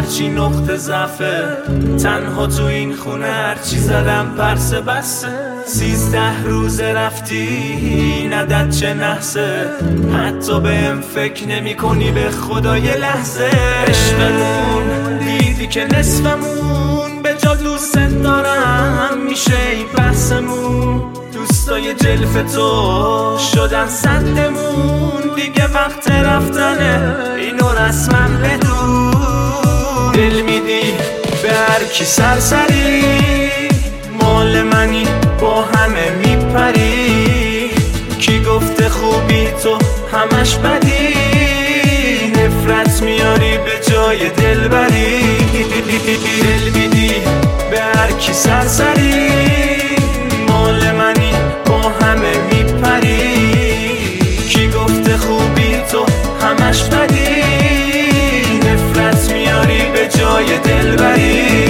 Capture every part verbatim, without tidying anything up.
هرچی نقطه ضعفه، تنها تو این خونه هرچی زدم پرسه بسه. سیزده روزه رفتی ندت چه نحسه، حتی بهم فکر نمی کنی به خدا یه لحظه. عشقمون دیدی که نصفمون به جا دوست دارم میشه این بحثمون. دوستای جلف تو شدن صدمون، دیگه وقت رفتنه اینو رسما بدون. دل میدی به هر کی سرسری، مال منی با همه میپری. کی گفته خوبی تو همش بدی، نفرت میاری به جای دلبری. دل میدی به هر کی سرسری، مال منی با همه میپری. کی گفته خوبی تو همش بدی، نفرت میاری به جای دلبری.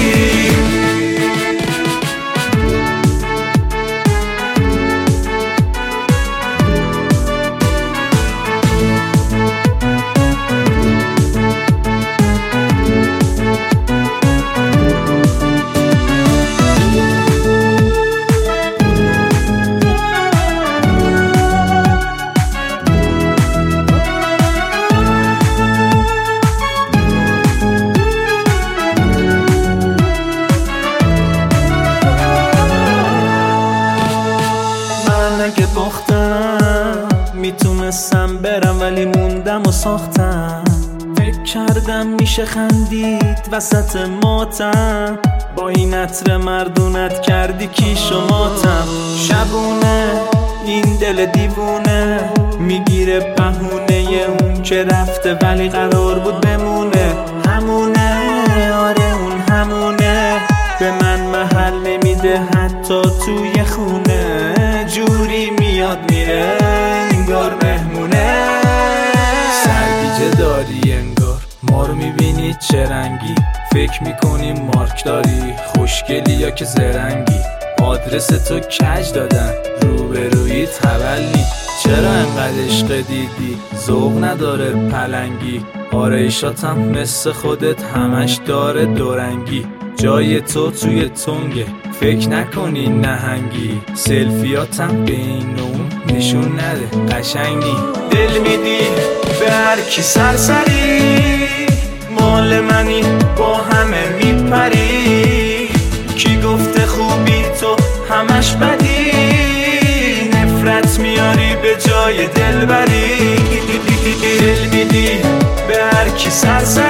اگه باختم میتونستم برم ولی موندم و ساختم. فکر کردم میشه خندید وسط ماتم، با این عطر مردونت کردی کیش و ماتم. شبونه این دل دیوونه میگیره بهونه اون که رفته ولی قرار بود بمونه. همونه آره اون همونه، به من محل نمیده حتی توی خونه. جوری میاد میره انگار مهمونه. سرگیجه داری انگار، ما رو میبینی چه رنگی. فکر میکنی مارک داری، خوشگلی یا که زرنگی. آدرس تو کج دادن، روبرویی تولنی. چرا انقدر عشق دیدی، ذوق نداره پلنگی. آرایشاتم مثل خودت همش داره دورنگی. جای تو توی تنگه، فکر نکنی نهنگی. سلفیاتم به این اون نشون نده قشنگی. دل میدی به هر کی سرسری، مال منی با همه میپری. کی گفته خوبی تو همش بدی، نفرت میاری به جای دلبری. دل میدی به هر کی سرسری،